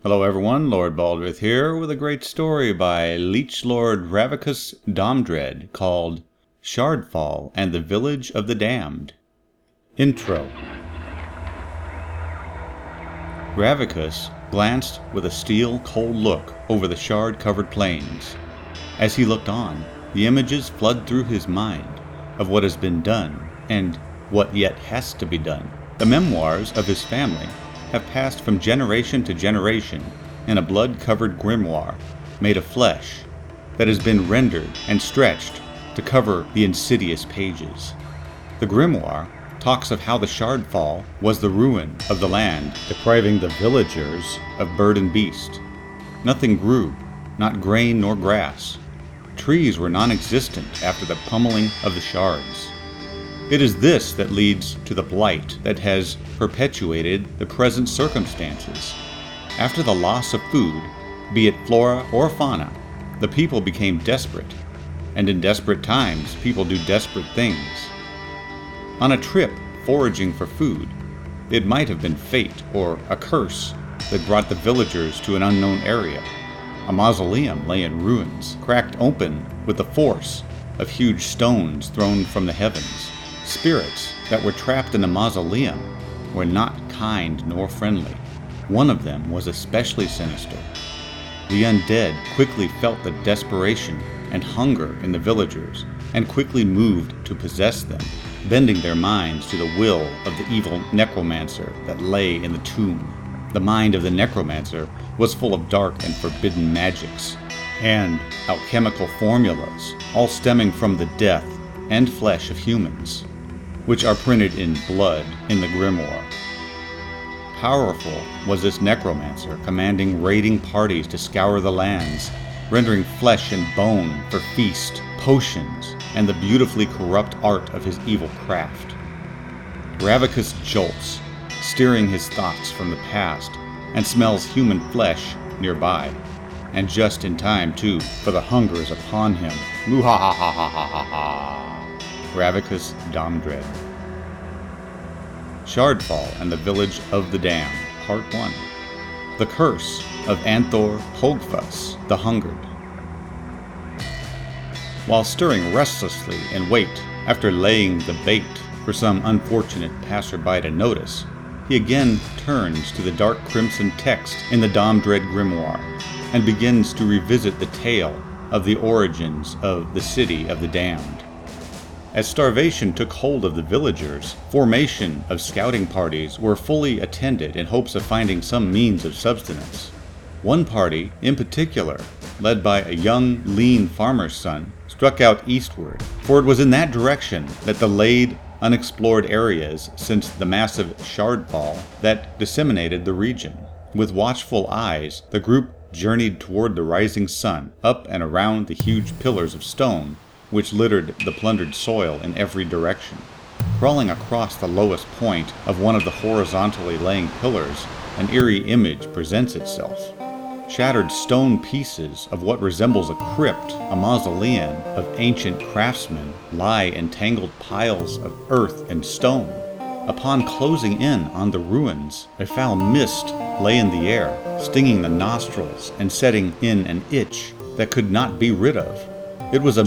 Hello everyone, Lord Baldrith here with a great story by Leech Lord Ravicus Domdread called Shardfall and the Village of the Damned. Intro. Ravicus glanced with a steel, cold look over the shard-covered plains. As he looked on, the images flood through his mind of what has been done and what yet has to be done. The memoirs of his family have passed from generation to generation in a blood-covered grimoire made of flesh that has been rendered and stretched to cover the insidious pages. The grimoire talks of how the Shardfall was the ruin of the land, depriving the villagers of bird and beast. Nothing grew, not grain nor grass. Trees were non-existent after the pummeling of the shards. It is this that leads to the blight that has perpetuated the present circumstances. After the loss of food, be it flora or fauna, the people became desperate. And in desperate times, people do desperate things. On a trip foraging for food, it might have been fate or a curse that brought the villagers to an unknown area. A mausoleum lay in ruins, cracked open with the force of huge stones thrown from the heavens. Spirits that were trapped in the mausoleum were not kind nor friendly. One of them was especially sinister. The undead quickly felt the desperation and hunger in the villagers and quickly moved to possess them, bending their minds to the will of the evil necromancer that lay in the tomb. The mind of the necromancer was full of dark and forbidden magics and alchemical formulas, all stemming from the death and flesh of humans, which are printed in blood in the grimoire. Powerful was this necromancer, commanding raiding parties to scour the lands, rendering flesh and bone for feast, potions, and the beautifully corrupt art of his evil craft. Ravicus jolts, steering his thoughts from the past, and smells human flesh nearby. And just in time, too, for the hunger is upon him. Moo-ha-ha-ha-ha-ha-ha. Ravicus Domdread. Shardfall and the Village of the Damned, Part 1. The Curse of Anthor Hogfuss the Hungered. While stirring restlessly in wait after laying the bait for some unfortunate passerby to notice, he again turns to the dark crimson text in the Domdread grimoire and begins to revisit the tale of the origins of the City of the Damned. As starvation took hold of the villagers, formation of scouting parties were fully attended in hopes of finding some means of subsistence. One party, in particular, led by a young, lean farmer's son, struck out eastward, for it was in that direction that the laid, unexplored areas since the massive Shardfall that disseminated the region. With watchful eyes, the group journeyed toward the rising sun, up and around the huge pillars of stone which littered the plundered soil in every direction. Crawling across the lowest point of one of the horizontally laying pillars, an eerie image presents itself. Shattered stone pieces of what resembles a crypt, a mausoleum of ancient craftsmen, lie in tangled piles of earth and stone. Upon closing in on the ruins, a foul mist lay in the air, stinging the nostrils and setting in an itch that could not be rid of. It was a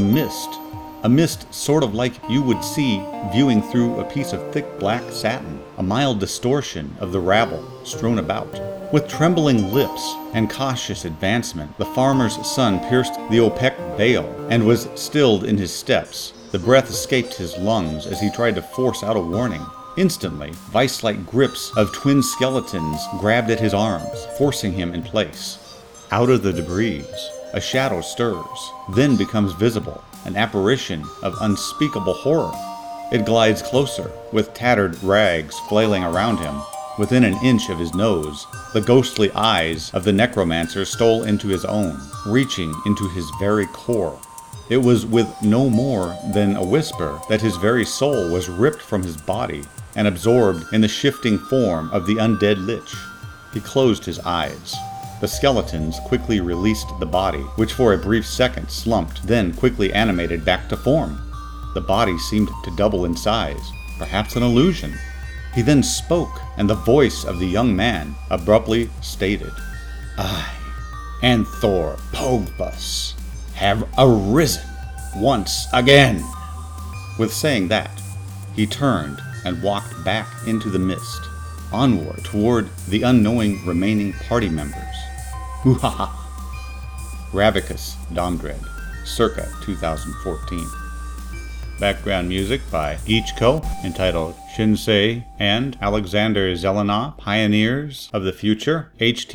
mist sort of like you would see viewing through a piece of thick black satin, a mild distortion of the rabble strewn about. With trembling lips and cautious advancement, the farmer's son pierced the opaque veil and was stilled in his steps. The breath escaped his lungs as he tried to force out a warning. Instantly, vice-like grips of twin skeletons grabbed at his arms, forcing him in place. Out of the debris, a shadow stirs, then becomes visible, an apparition of unspeakable horror. It glides closer, with tattered rags flailing around him. Within an inch of his nose, the ghostly eyes of the necromancer stole into his own, reaching into his very core. It was with no more than a whisper that his very soul was ripped from his body and absorbed in the shifting form of the undead lich. He closed his eyes. The skeletons quickly released the body, which for a brief second slumped, then quickly animated back to form. The body seemed to double in size, perhaps an illusion. He then spoke, and the voice of the young man abruptly stated, I and Thor Pogfus have arisen once again. With saying that, he turned and walked back into the mist, onward toward the unknowing remaining party members. Hoo-ha-ha. Ravicus Domdread, circa 2014. Background music by Ichko, entitled Shinsei and Alexander Zelenov, Pioneers of the Future.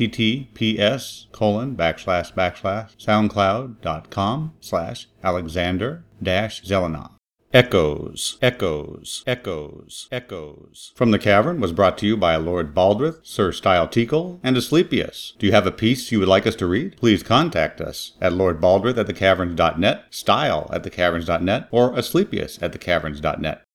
https://soundcloud.com/Alexander-Zelenov. Echoes, echoes, echoes, echoes. From the Cavern was brought to you by Lord Baldrith, Sir Style Teakle, and Asclepius. Do you have a piece you would like us to read? Please contact us at lordbaldrith@thecaverns.net, style@thecaverns.net, or asclepius@thecaverns.net.